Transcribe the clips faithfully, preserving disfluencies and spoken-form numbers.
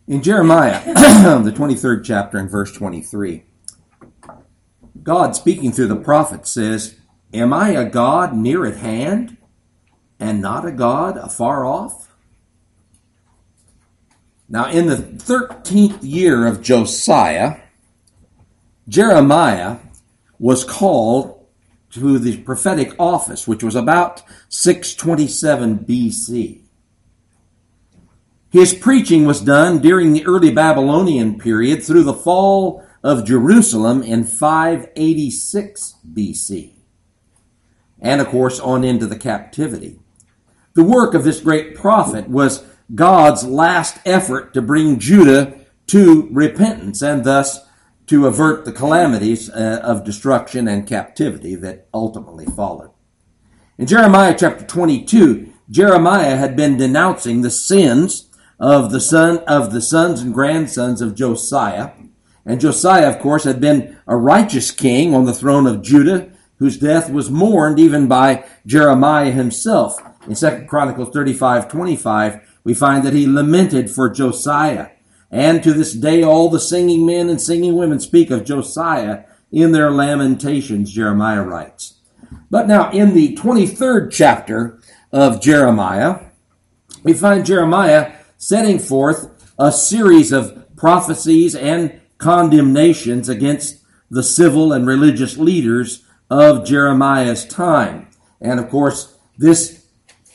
In Jeremiah, the twenty-third chapter and verse twenty-three, God speaking through the prophet says, "Am I a God near at hand and not a God afar off?" Now, in the thirteenth year of Josiah, Jeremiah was called to the prophetic office, which was about six twenty-seven B C. His preaching was done during the early Babylonian period through the fall of Jerusalem in five eighty-six B C. And, of course, on into the captivity. The work of this great prophet was God's last effort to bring Judah to repentance and thus to avert the calamities uh, of destruction and captivity that ultimately followed. In Jeremiah chapter twenty-two, Jeremiah had been denouncing the sins of the son of the sons and grandsons of Josiah. And Josiah, of course, had been a righteous king on the throne of Judah, whose death was mourned even by Jeremiah himself. In Second Chronicles thirty-five twenty-five, we find that he lamented for Josiah. And to this day, all the singing men and singing women speak of Josiah in their lamentations, Jeremiah writes. But now, in the twenty-third chapter of Jeremiah, we find Jeremiah setting forth a series of prophecies and condemnations against the civil and religious leaders of Jeremiah's time. And of course, this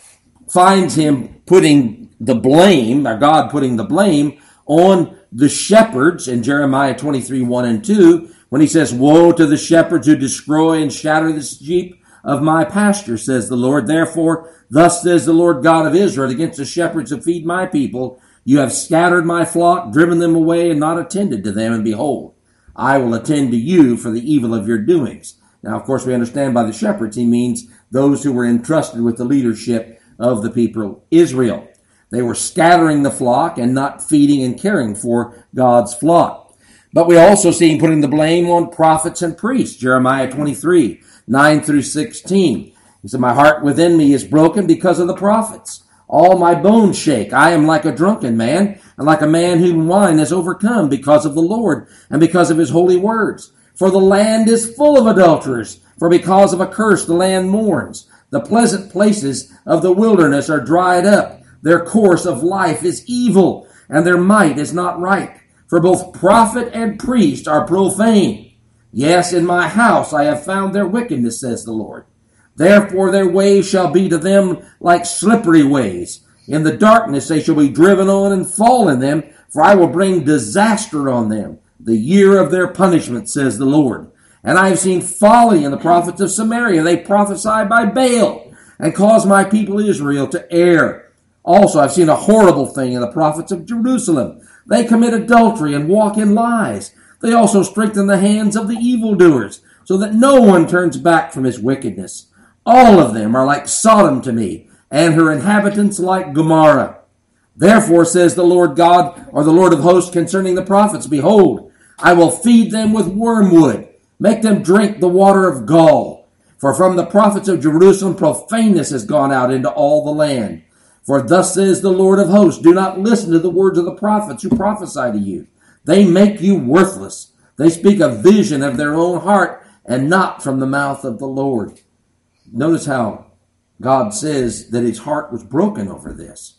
finds him putting the blame, or God putting the blame, on the shepherds in Jeremiah twenty-three, one and two, when he says, "Woe to the shepherds who destroy and shatter the sheep of my pasture, says the Lord. Therefore, thus says the Lord God of Israel against the shepherds who feed my people, you have scattered my flock, driven them away, and not attended to them. And behold, I will attend to you for the evil of your doings." Now, of course, we understand by the shepherds, he means those who were entrusted with the leadership of the people of Israel. They were scattering the flock and not feeding and caring for God's flock. But we also see him putting the blame on prophets and priests. Jeremiah twenty-three, nine through sixteen. He said, "My heart within me is broken because of the prophets. All my bones shake. I am like a drunken man, and like a man whom wine has overcome because of the Lord and because of his holy words. For the land is full of adulterers, for because of a curse the land mourns. The pleasant places of the wilderness are dried up. Their course of life is evil, and their might is not right. For both prophet and priest are profane. Yes, in my house I have found their wickedness, says the Lord. Therefore their ways shall be to them like slippery ways. In the darkness they shall be driven on and fall in them, for I will bring disaster on them, the year of their punishment, says the Lord. And I have seen folly in the prophets of Samaria. They prophesy by Baal, and cause my people Israel to err. Also I've seen a horrible thing in the prophets of Jerusalem. They commit adultery and walk in lies. They also strengthen the hands of the evildoers, so that no one turns back from his wickedness. All of them are like Sodom to me, and her inhabitants like Gomorrah. Therefore, says the Lord God, or the Lord of hosts, concerning the prophets, behold, I will feed them with wormwood, make them drink the water of gall. For from the prophets of Jerusalem profaneness has gone out into all the land. For thus says the Lord of hosts, do not listen to the words of the prophets who prophesy to you. They make you worthless. They speak a vision of their own heart, and not from the mouth of the Lord. Notice how God says that his heart was broken over this.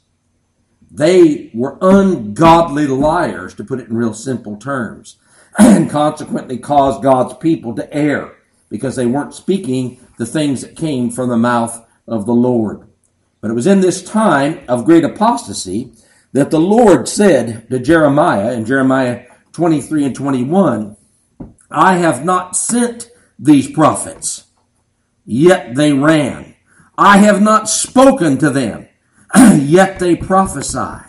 They were ungodly liars, to put it in real simple terms, and consequently caused God's people to err because they weren't speaking the things that came from the mouth of the Lord. But it was in this time of great apostasy that the Lord said to Jeremiah in Jeremiah twenty-three and twenty-one, I have not sent these prophets, yet they ran. I have not spoken to them, yet they prophesied.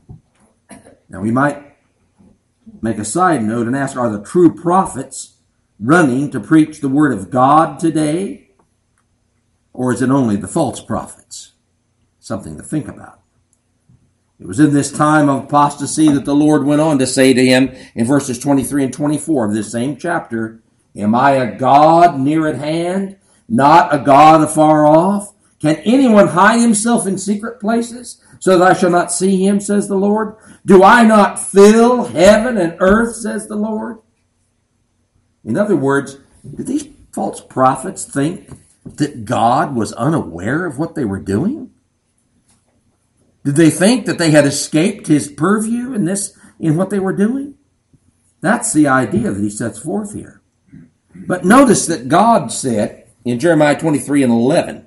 Now we might make a side note and ask, are the true prophets running to preach the word of God today? Or is it only the false prophets? Something to think about. It was in this time of apostasy that the Lord went on to say to him in verses twenty-three and twenty-four of this same chapter, am I a God near at hand, not a God afar off? Can anyone hide himself in secret places so that I shall not see him, says the Lord? Do I not fill heaven and earth, says the Lord? In other words, did these false prophets think that God was unaware of what they were doing? Did they think that they had escaped his purview in this, in what they were doing? That's the idea that he sets forth here. But notice that God said in Jeremiah twenty-three and eleven,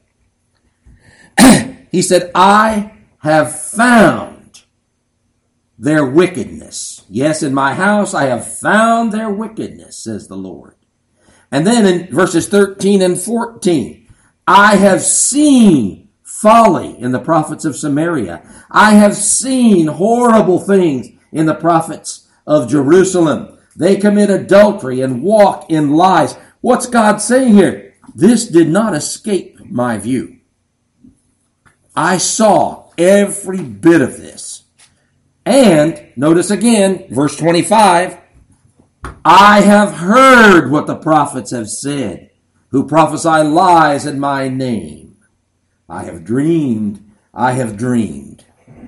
he said, I have found their wickedness. Yes, in my house I have found their wickedness, says the Lord. And then in verses thirteen and fourteen, I have seen folly in the prophets of Samaria. I have seen horrible things in the prophets of Jerusalem. They commit adultery and walk in lies. What's God saying here? This did not escape my view. I saw every bit of this. And notice again, verse twenty-five, I have heard what the prophets have said, who prophesy lies in my name. I have dreamed, I have dreamed.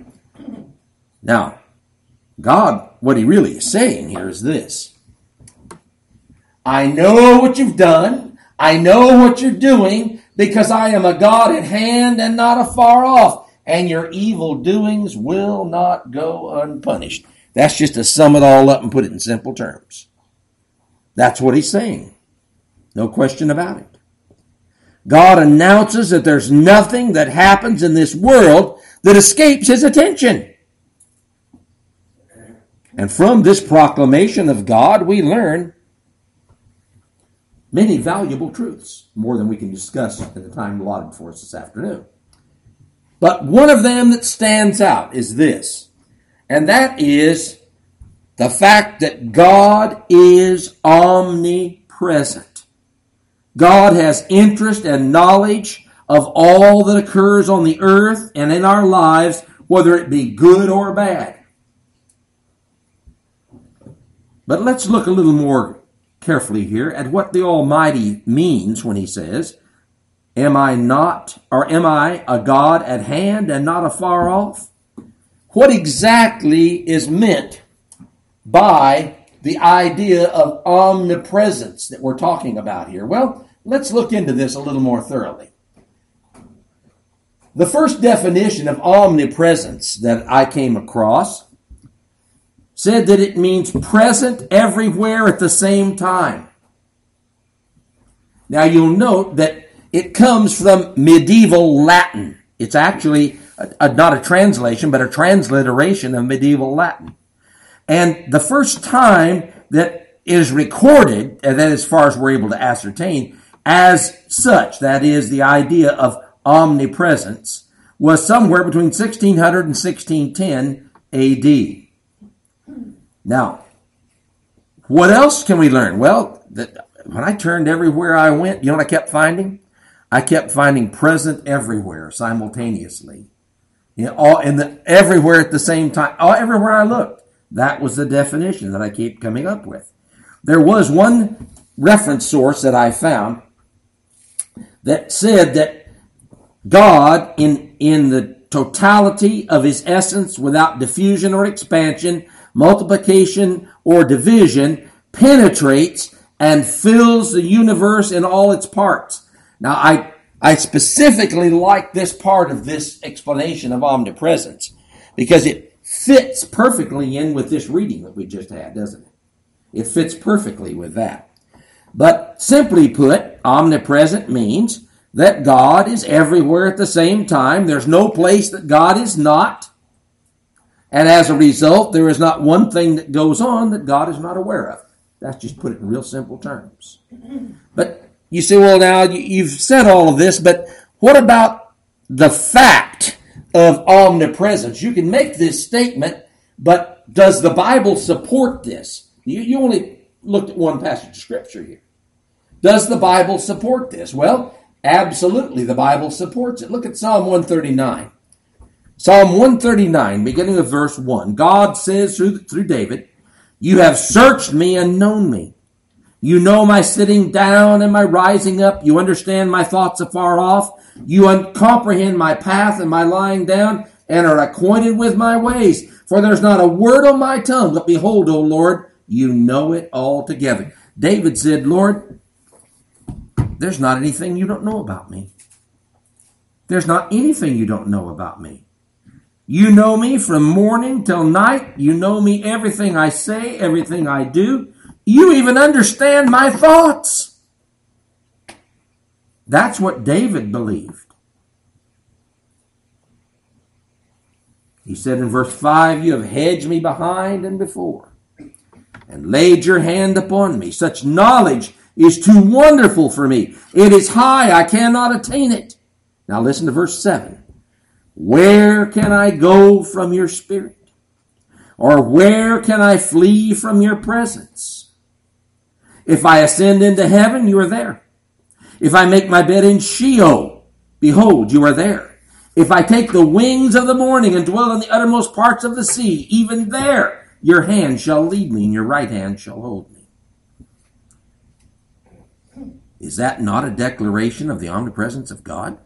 Now, God, what he really is saying here is this. I know what you've done. I know what you're doing because I am a God at hand and not afar off. And your evil doings will not go unpunished. That's just to sum it all up and put it in simple terms. That's what he's saying. No question about it. God announces that there's nothing that happens in this world that escapes his attention. And from this proclamation of God, we learn many valuable truths, more than we can discuss in the time allotted for us this afternoon. But one of them that stands out is this, and that is the fact that God is omnipresent. God has interest and knowledge of all that occurs on the earth and in our lives, whether it be good or bad. But let's look a little more carefully here at what the Almighty means when he says, Am I not, or am I a God at hand and not afar off? What exactly is meant by the idea of omnipresence that we're talking about here? Well, let's look into this a little more thoroughly. The first definition of omnipresence that I came across said that it means present everywhere at the same time. Now you'll note that it comes from medieval Latin. It's actually a, a, not a translation, but a transliteration of medieval Latin. And the first time that is recorded, and that as far as we're able to ascertain, as such, that is the idea of omnipresence, was somewhere between sixteen hundred and sixteen ten A D. Now, what else can we learn? Well, that when I turned everywhere I went, you know what I kept finding? I kept finding present everywhere simultaneously. You know, all in the everywhere at the same time, all everywhere I looked. That was the definition that I keep coming up with. There was one reference source that I found that said that God, in, in the totality of his essence, without diffusion or expansion, multiplication or division, penetrates and fills the universe in all its parts. Now, I, I specifically like this part of this explanation of omnipresence because it fits perfectly in with this reading that we just had, doesn't it? It fits perfectly with that. But simply put, omnipresent means that God is everywhere at the same time. There's no place that God is not. And as a result, there is not one thing that goes on that God is not aware of. That's just put it in real simple terms. But you say, well, now you've said all of this, but what about the fact of omnipresence? You can make this statement, but does the Bible support this? You, you only looked at one passage of Scripture here. Does the Bible support this? Well, absolutely, the Bible supports it. Look at Psalm one thirty-nine. Psalm one thirty-nine, beginning with verse one. God says through, through David, You have searched me and known me. You know my sitting down and my rising up. You understand my thoughts afar off. You un- comprehend my path and my lying down, and are acquainted with my ways. For there's not a word on my tongue, but behold, O Lord, you know it altogether. David said, Lord, there's not anything you don't know about me. There's not anything you don't know about me. You know me from morning till night. You know me, everything I say, everything I do. You even understand my thoughts. That's what David believed. He said in verse five, you have hedged me behind and before, and laid your hand upon me. Such knowledge is too wonderful for me. It is high, I cannot attain it. Now listen to verse seven. Where can I go from your spirit? Or where can I flee from your presence? If I ascend into heaven, you are there. If I make my bed in Sheol, behold, you are there. If I take the wings of the morning and dwell in the uttermost parts of the sea, even there your hand shall lead me and your right hand shall hold me. Is that not a declaration of the omnipresence of God?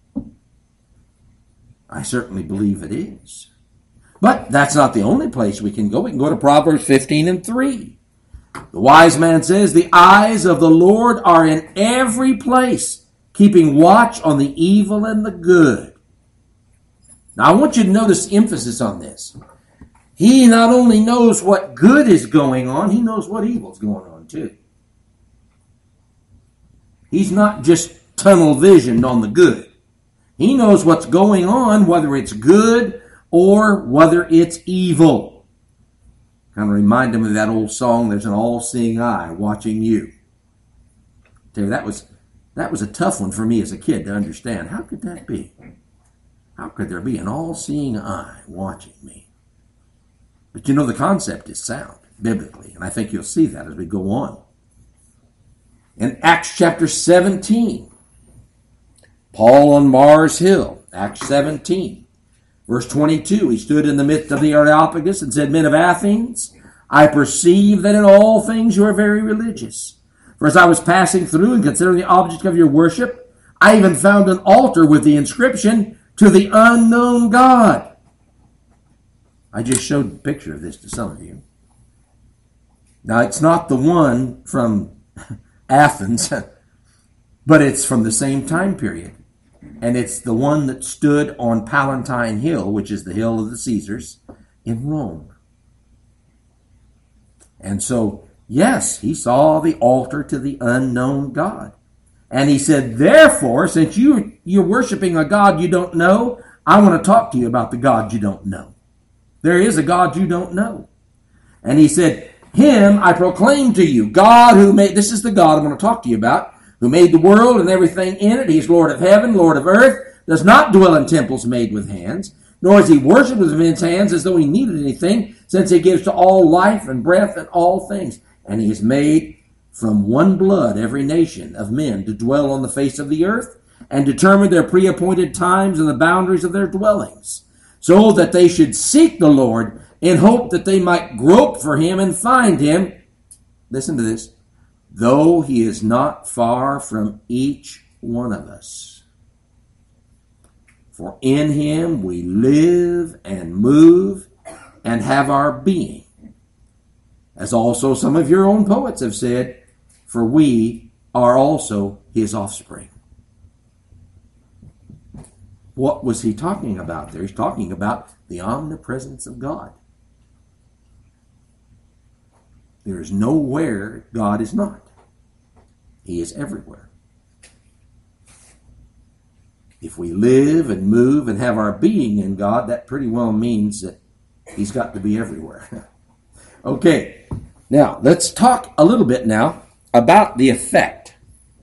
I certainly believe it is. But that's not the only place we can go. We can go to Proverbs fifteen and three. The wise man says, the eyes of the Lord are in every place, keeping watch on the evil and the good. Now I want you to notice emphasis on this. He not only knows what good is going on, he knows what evil is going on too. He's not just tunnel visioned on the good. He knows what's going on, whether it's good or whether it's evil. Kind of remind him of that old song, there's an all-seeing eye watching you. Tell you, that was, that was a tough one for me as a kid to understand. How could that be? How could there be an all-seeing eye watching me? But you know, the concept is sound, biblically, and I think you'll see that as we go on. In Acts chapter seventeen, Paul on Mars Hill, Acts seventeen, verse twenty-two, he stood in the midst of the Areopagus and said, Men of Athens, I perceive that in all things you are very religious. For as I was passing through and considering the object of your worship, I even found an altar with the inscription, To the Unknown God. I just showed a picture of this to some of you. Now, it's not the one from Athens, but it's from the same time period. And it's the one that stood on Palatine Hill, which is the hill of the Caesars, in Rome. And so, yes, he saw the altar to the unknown God. And he said, therefore, since you, you're worshiping a God you don't know, I want to talk to you about the God you don't know. There is a God you don't know. And he said, Him I proclaim to you, God who made, this is the God I'm going to talk to you about, who made the world and everything in it. He's Lord of heaven, Lord of earth, does not dwell in temples made with hands, nor is he worshipped with men's hands as though he needed anything, since he gives to all life and breath and all things. And he has made from one blood every nation of men to dwell on the face of the earth, and determined their pre-appointed times and the boundaries of their dwellings, so that they should seek the Lord in hope that they might grope for him and find him. Listen to this. Though he is not far from each one of us. For in him we live and move and have our being. As also some of your own poets have said, for we are also his offspring. What was he talking about there? He's talking about the omnipresence of God. There is nowhere God is not. He is everywhere. If we live and move and have our being in God, that pretty well means that he's got to be everywhere. Okay, now let's talk a little bit now about the effect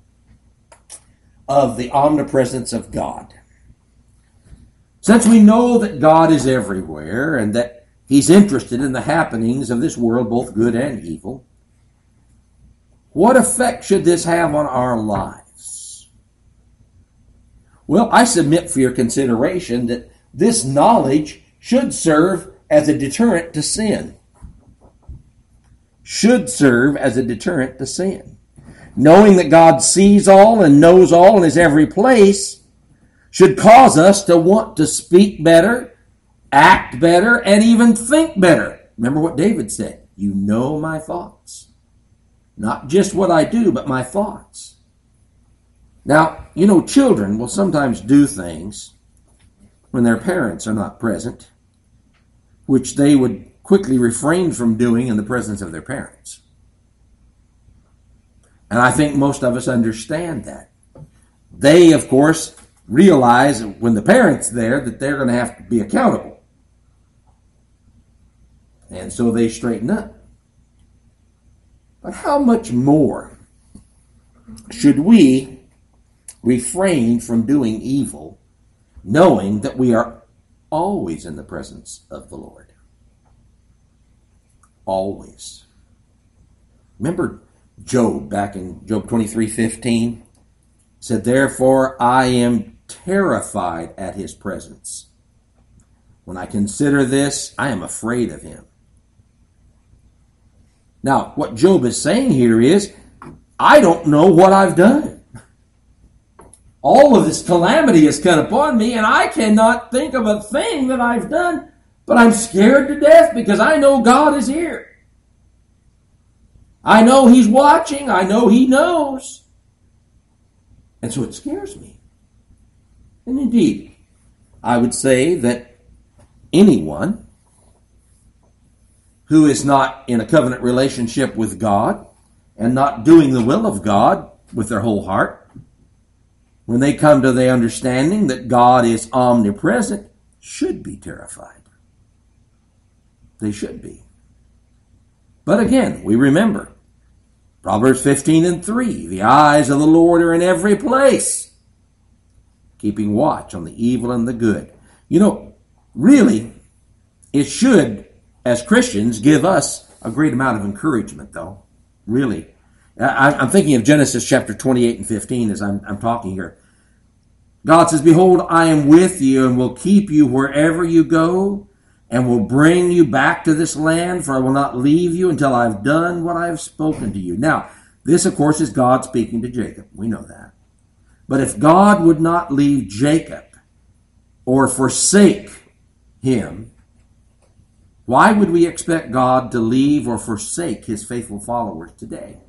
of the omnipresence of God. Since we know that God is everywhere and that he's interested in the happenings of this world, both good and evil, what effect should this have on our lives? Well, I submit for your consideration that this knowledge should serve as a deterrent to sin. should serve as a deterrent to sin. Knowing that God sees all and knows all and is every place should cause us to want to speak better, act better, and even think better. Remember what David said, you know my thoughts. Not just what I do, but my thoughts. Now, you know, children will sometimes do things when their parents are not present, which they would quickly refrain from doing in the presence of their parents. And I think most of us understand that. They, of course, realize when the parent's there that they're going to have to be accountable. And so they straighten up. But how much more should we refrain from doing evil, knowing that we are always in the presence of the Lord? Always. Remember Job back in Job twenty-three fifteen said, therefore I am terrified at his presence. When I consider this, I am afraid of him. Now, what Job is saying here is, I don't know what I've done. All of this calamity has come upon me, and I cannot think of a thing that I've done, but I'm scared to death because I know God is here. I know he's watching. I know he knows. And so it scares me. And indeed, I would say that anyone who is not in a covenant relationship with God and not doing the will of God with their whole heart, when they come to the understanding that God is omnipresent, should be terrified. They should be. But again, we remember Proverbs fifteen and three, the eyes of the Lord are in every place, keeping watch on the evil and the good. You know, really, it should, as Christians, give us a great amount of encouragement, though. Really. I'm thinking of Genesis chapter twenty-eight and fifteen as I'm, I'm talking here. God says, behold, I am with you and will keep you wherever you go and will bring you back to this land, for I will not leave you until I've done what I have spoken to you. Now, this, of course, is God speaking to Jacob. We know that. But if God would not leave Jacob or forsake him, why would we expect God to leave or forsake his faithful followers today?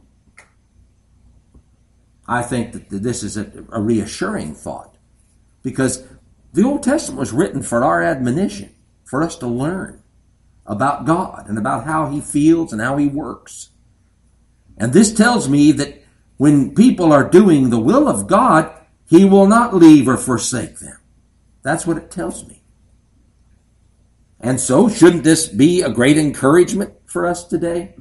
I think that this is a, a reassuring thought, because the Old Testament was written for our admonition, for us to learn about God and about how he feels and how he works. And this tells me that when people are doing the will of God, he will not leave or forsake them. That's what it tells me. And so, shouldn't this be a great encouragement for us today?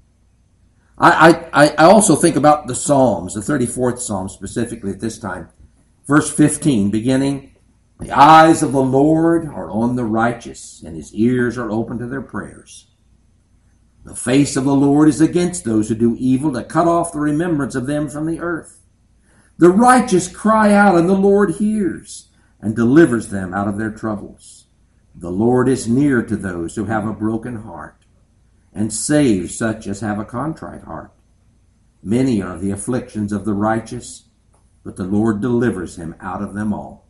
I, I, I also think about the Psalms, the thirty-fourth Psalm specifically at this time. Verse fifteen, beginning, the eyes of the Lord are on the righteous, and his ears are open to their prayers. The face of the Lord is against those who do evil, to cut off the remembrance of them from the earth. The righteous cry out, and the Lord hears, and delivers them out of their troubles. The Lord is near to those who have a broken heart, and saves such as have a contrite heart. Many are the afflictions of the righteous, but the Lord delivers him out of them all.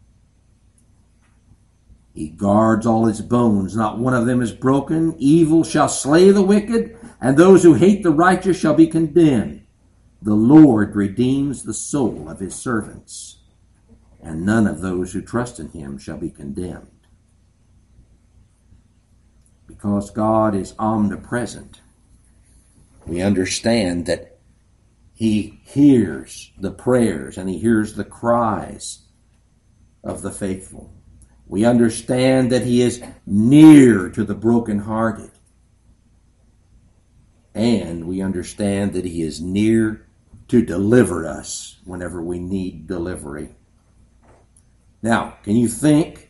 He guards all his bones, not one of them is broken. Evil shall slay the wicked, and those who hate the righteous shall be condemned. The Lord redeems the soul of his servants, and none of those who trust in him shall be condemned. Because God is omnipresent, we understand that he hears the prayers and he hears the cries of the faithful. We understand that he is near to the brokenhearted. And we understand that he is near to deliver us whenever we need delivery. Now, can you think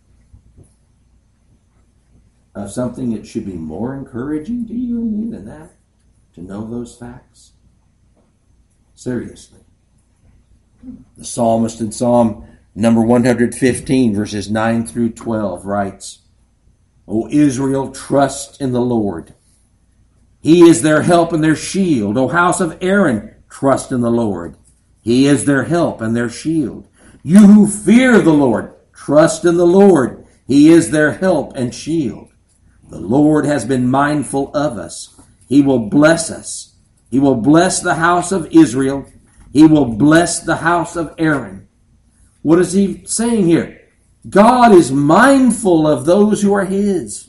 of something that should be more encouraging to you and me than that? To know those facts? Seriously. The psalmist in Psalm number one hundred fifteen, verses nine through twelve, writes, O Israel, trust in the Lord. He is their help and their shield. O house of Aaron, trust in the Lord. He is their help and their shield. You who fear the Lord, trust in the Lord. He is their help and shield. The Lord has been mindful of us. He will bless us. He will bless the house of Israel. He will bless the house of Aaron. What is he saying here? God is mindful of those who are his.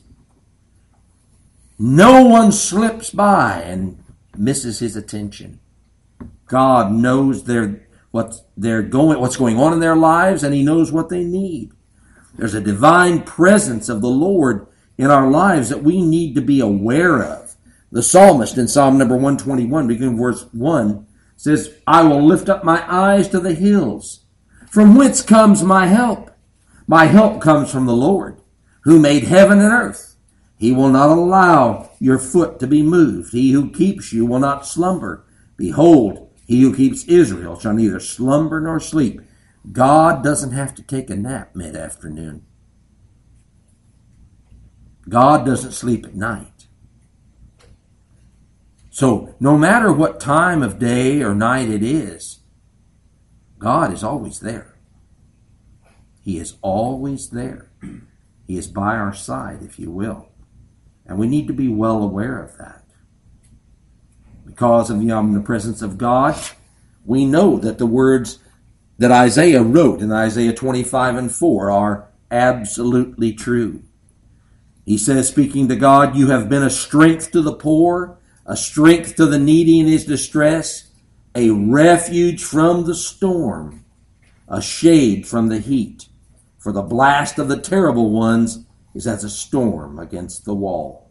No one slips by and misses his attention. God knows their what they're going, what's going on in their lives, and he knows what they need. There's a divine presence of the Lord in our lives that we need to be aware of. The psalmist in Psalm number one twenty-one, beginning verse one, says, I will lift up my eyes to the hills. From whence comes my help? My help comes from the Lord, who made heaven and earth. He will not allow your foot to be moved. He who keeps you will not slumber. Behold, he who keeps Israel shall neither slumber nor sleep. God doesn't have to take a nap mid-afternoon. God doesn't sleep at night. So no matter what time of day or night it is, God is always there. He is always there. He is by our side, if you will. And we need to be well aware of that. Because of the omnipresence of God, we know that the words that Isaiah wrote in Isaiah twenty-five and four are absolutely true. He says, speaking to God, you have been a strength to the poor, a strength to the needy in his distress, a refuge from the storm, a shade from the heat. For the blast of the terrible ones is as a storm against the wall.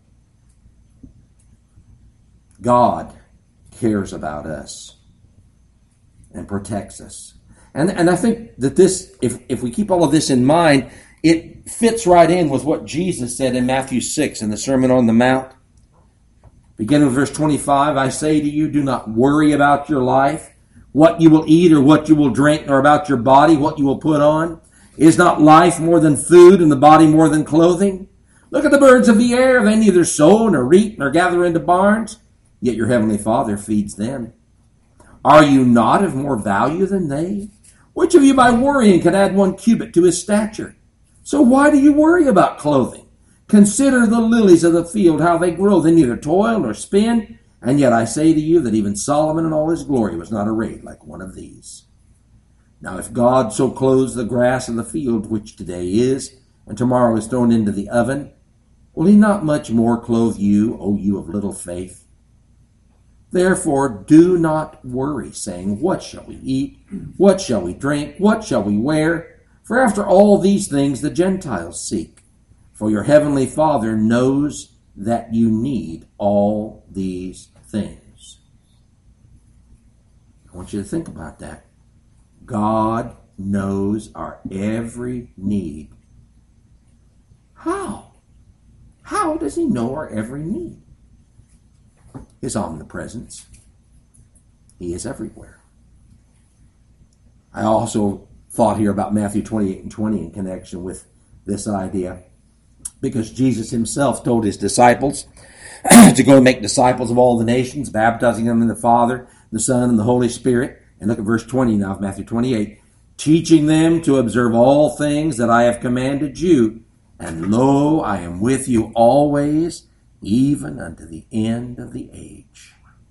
God cares about us and protects us. And, and I think that this, if, if we keep all of this in mind, it fits right in with what Jesus said in Matthew six in the Sermon on the Mount. Beginning with verse twenty-five, I say to you, do not worry about your life, what you will eat or what you will drink, nor about your body, what you will put on. Is not life more than food and the body more than clothing? Look at the birds of the air. They neither sow nor reap nor gather into barns, yet your heavenly Father feeds them. Are you not of more value than they? Which of you by worrying can add one cubit to his stature? So why do you worry about clothing? Consider the lilies of the field, how they grow. They neither toil nor spin. And yet I say to you that even Solomon in all his glory was not arrayed like one of these. Now if God so clothes the grass of the field, which today is, and tomorrow is thrown into the oven, will he not much more clothe you, O you of little faith? Therefore do not worry, saying, what shall we eat? What shall we drink? What shall we wear? For after all these things the Gentiles seek. For your heavenly Father knows that you need all these things. I want you to think about that. God knows our every need. How? How does he know our every need? His omnipresence. He is everywhere. I also thought here about Matthew twenty-eight and twenty in connection with this idea, because Jesus himself told his disciples to go and make disciples of all the nations, baptizing them in the Father, the Son, and the Holy Spirit. And look at verse twenty now of Matthew twenty-eight. Teaching them to observe all things that I have commanded you. And lo, I am with you always, even unto the end of the age.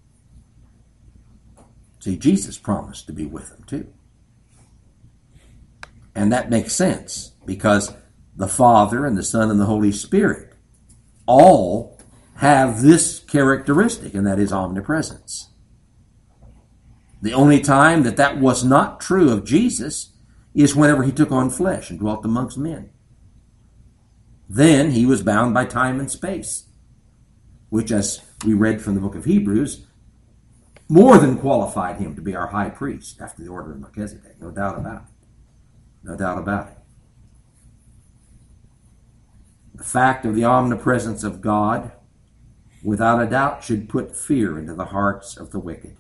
See, Jesus promised to be with them too. And that makes sense, because the Father and the Son and the Holy Spirit all have this characteristic, and that is omnipresence. The only time that that was not true of Jesus is whenever he took on flesh and dwelt amongst men. Then he was bound by time and space, which, as we read from the book of Hebrews, more than qualified him to be our high priest after the order of Melchizedek. No doubt about it. No doubt about it. The fact of the omnipresence of God, without a doubt, should put fear into the hearts of the wicked.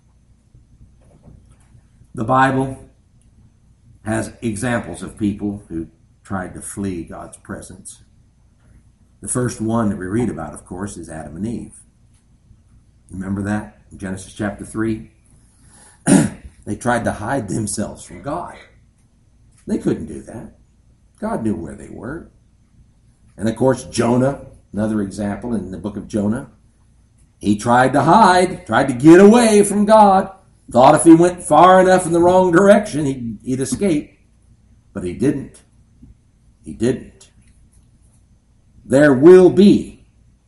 The Bible has examples of people who tried to flee God's presence. The first one that we read about, of course, is Adam and Eve. Remember that in Genesis chapter three? They tried to hide themselves from God. They couldn't do that. God knew where they were. And of course, Jonah, another example in the book of Jonah, he tried to hide, tried to get away from God, thought if he went far enough in the wrong direction, he'd, he'd escape. But he didn't. He didn't. There will be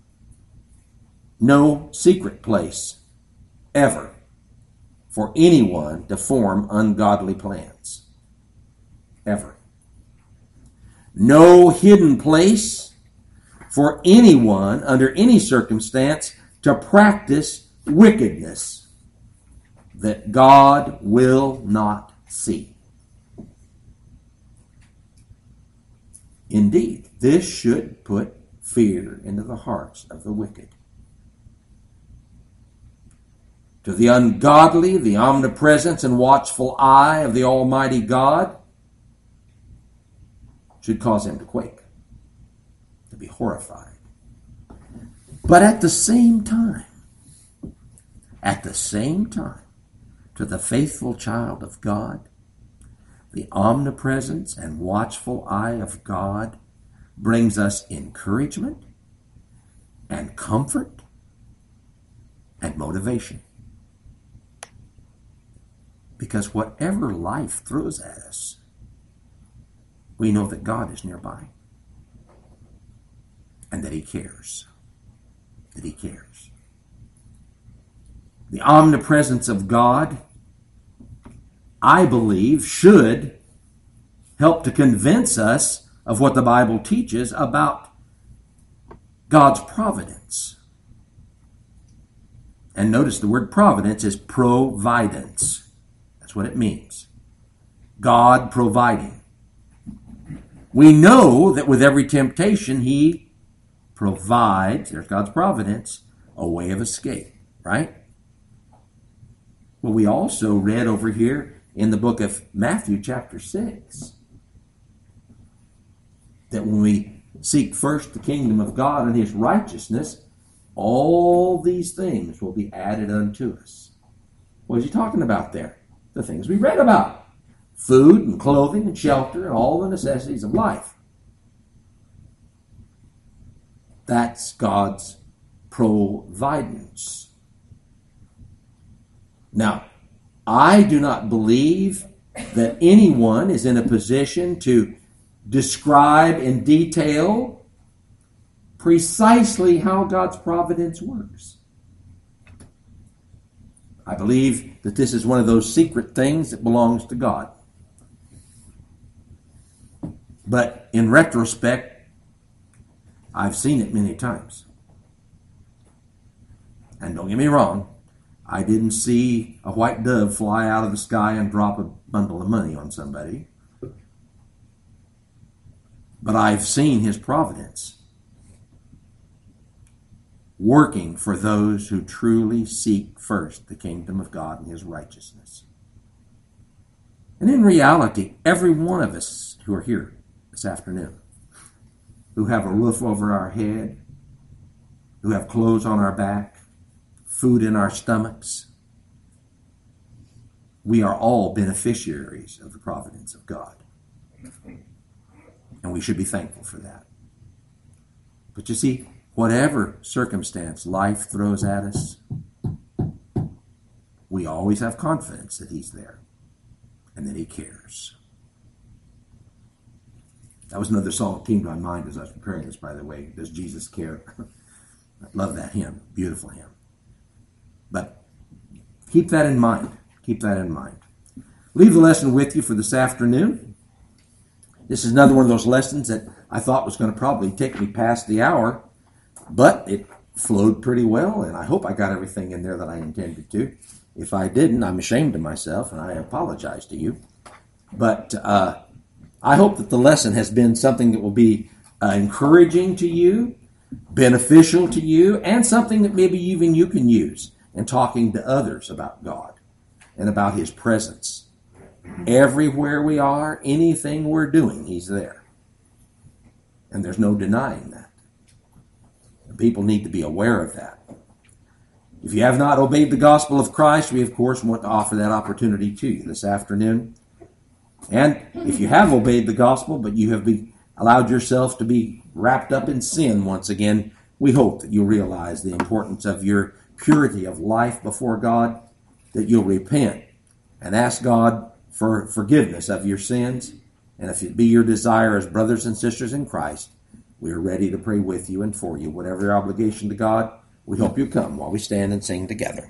no secret place ever for anyone to form ungodly plans. Ever. No hidden place for anyone under any circumstance to practice wickedness that God will not see. Indeed, this should put fear into the hearts of the wicked. To the ungodly, the omnipresence and watchful eye of the Almighty God should cause him to quake, to be horrified. But at the same time, at the same time, to the faithful child of God, the omnipresence and watchful eye of God brings us encouragement and comfort and motivation. Because whatever life throws at us, we know that God is nearby and that he cares. That he cares. The omnipresence of God, I believe, should help to convince us of what the Bible teaches about God's providence. And notice the word providence is providence. That's what it means. God providing. We know that with every temptation, he provides, there's God's providence, a way of escape, right? Well, we also read over here in the book of Matthew chapter six that when we seek first the kingdom of God and his righteousness, all these things will be added unto us. What is he talking about there? The things we read about. Food and clothing and shelter and all the necessities of life. That's God's providence. Now, I do not believe that anyone is in a position to describe in detail precisely how God's providence works. I believe that this is one of those secret things that belongs to God. But in retrospect, I've seen it many times. And don't get me wrong, I didn't see a white dove fly out of the sky and drop a bundle of money on somebody. But I've seen his providence working for those who truly seek first the kingdom of God and his righteousness. And in reality, every one of us who are here this afternoon, who have a roof over our head, who have clothes on our back, food in our stomachs, we are all beneficiaries of the providence of God. And we should be thankful for that. But you see, whatever circumstance life throws at us, we always have confidence that he's there and that he cares. That was another song that came to my mind as I was preparing this, by the way. Does Jesus care? I love that hymn. Beautiful hymn. But keep that in mind. Keep that in mind. Leave the lesson with you for this afternoon. This is another one of those lessons that I thought was going to probably take me past the hour, but it flowed pretty well, and I hope I got everything in there that I intended to. If I didn't, I'm ashamed of myself, and I apologize to you. But uh, I hope that the lesson has been something that will be uh, encouraging to you, beneficial to you, and something that maybe even you can use in talking to others about God and about his presence. Everywhere we are, anything we're doing, he's there. And there's no denying that. People need to be aware of that. If you have not obeyed the gospel of Christ, we of course want to offer that opportunity to you this afternoon. And if you have obeyed the gospel, but you have be, allowed yourself to be wrapped up in sin once again, we hope that you'll realize the importance of your purity of life before God, that you'll repent and ask God for forgiveness of your sins. And if it be your desire as brothers and sisters in Christ, we are ready to pray with you and for you. Whatever your obligation to God, we hope you'll come while we stand and sing together.